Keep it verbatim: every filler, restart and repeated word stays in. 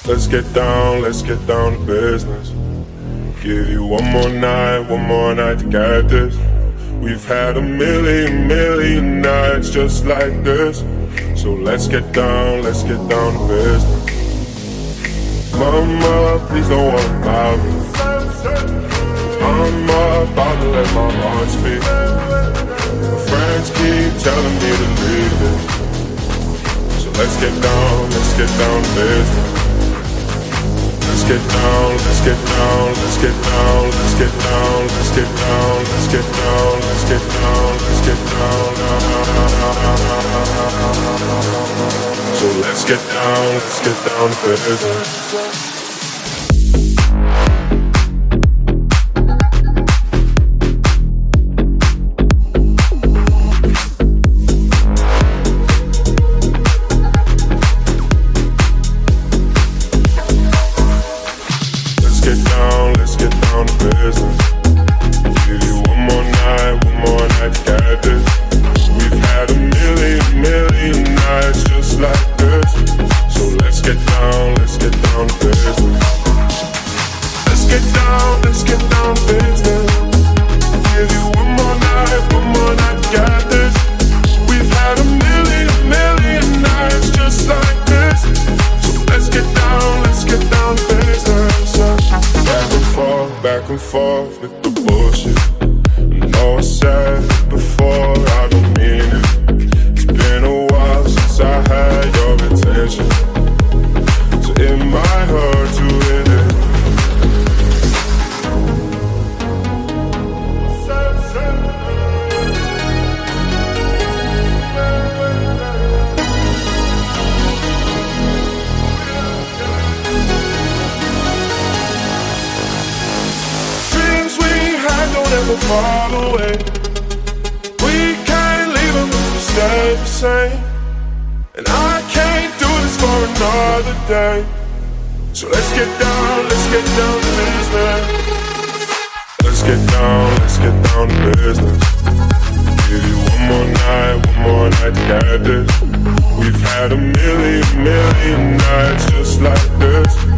Let's get down, let's get down to business. Give you one more night, one more night to get this. We've had a million, million nights just like this. So let's get down, let's get down to business. Mama, please don't worry about me. I'm about to let my heart speak. My friends keep telling me to leave it. So let's get down, let's get down to business. Let's get down, let's get down, let's get down, let's get down, let's get down, let's get down, let's get down, let's get down. So let's get down, let's get down to business. Back and forth with the bullshit. I know I said it before, I don't mean it. It's been a while since I had your attention, so it might hurt to hit it. Never fall away. We can't leave them if we stay the same. And I can't do this for another day. So let's get down, let's get down to business. Let's get down, let's get down to business. Give you one more night, one more night to get this. We've had a million, million nights just like this.